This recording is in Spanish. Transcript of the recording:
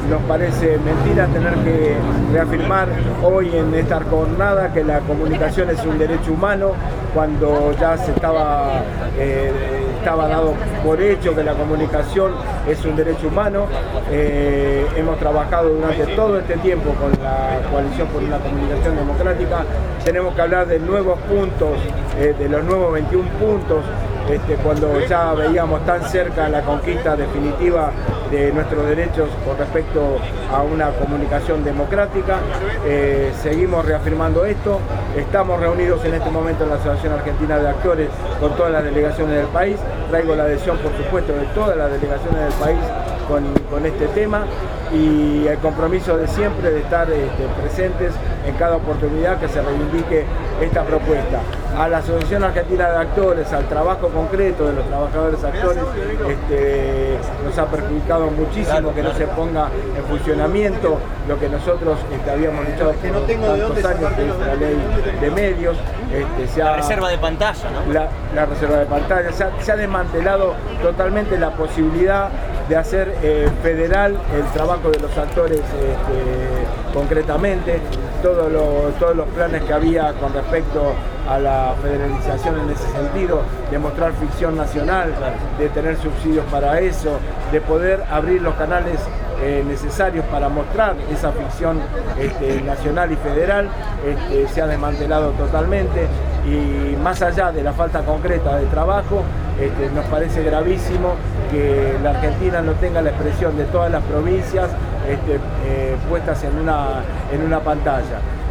nos parece mentira tener que reafirmar hoy en esta jornada que la comunicación es un derecho humano, cuando ya se estaba dado por hecho que la comunicación es un derecho humano. Hemos trabajado durante todo este tiempo con la Coalición por una Comunicación Democrática. Tenemos que hablar de nuevos puntos, de los nuevos 21 puntos, cuando ya veíamos tan cerca la conquista definitiva de nuestros derechos con respecto a una comunicación democrática. Seguimos reafirmando esto. Estamos reunidos en este momento en la Asociación Argentina de Actores con todas las delegaciones del país. Traigo la adhesión, por supuesto, de todas las delegaciones del país con este tema, y el compromiso de siempre de estar presentes en cada oportunidad que se reivindique esta propuesta. A la Asociación Argentina de Actores, al trabajo concreto de los trabajadores actores, nos ha perjudicado muchísimo que no se ponga en funcionamiento lo que nosotros habíamos luchado por tantos años, que es la ley de medios. La reserva de pantalla, ¿no? La reserva de pantalla. Se ha desmantelado totalmente la posibilidad de hacer federal el trabajo de los actores concretamente. Todos los planes que había con respecto a la federalización en ese sentido, de mostrar ficción nacional, de tener subsidios para eso, de poder abrir los canales necesarios para mostrar esa ficción nacional y federal, se ha desmantelado totalmente. Y más allá de la falta concreta de trabajo, nos parece gravísimo que la Argentina no tenga la expresión de todas las provincias puestas en una pantalla.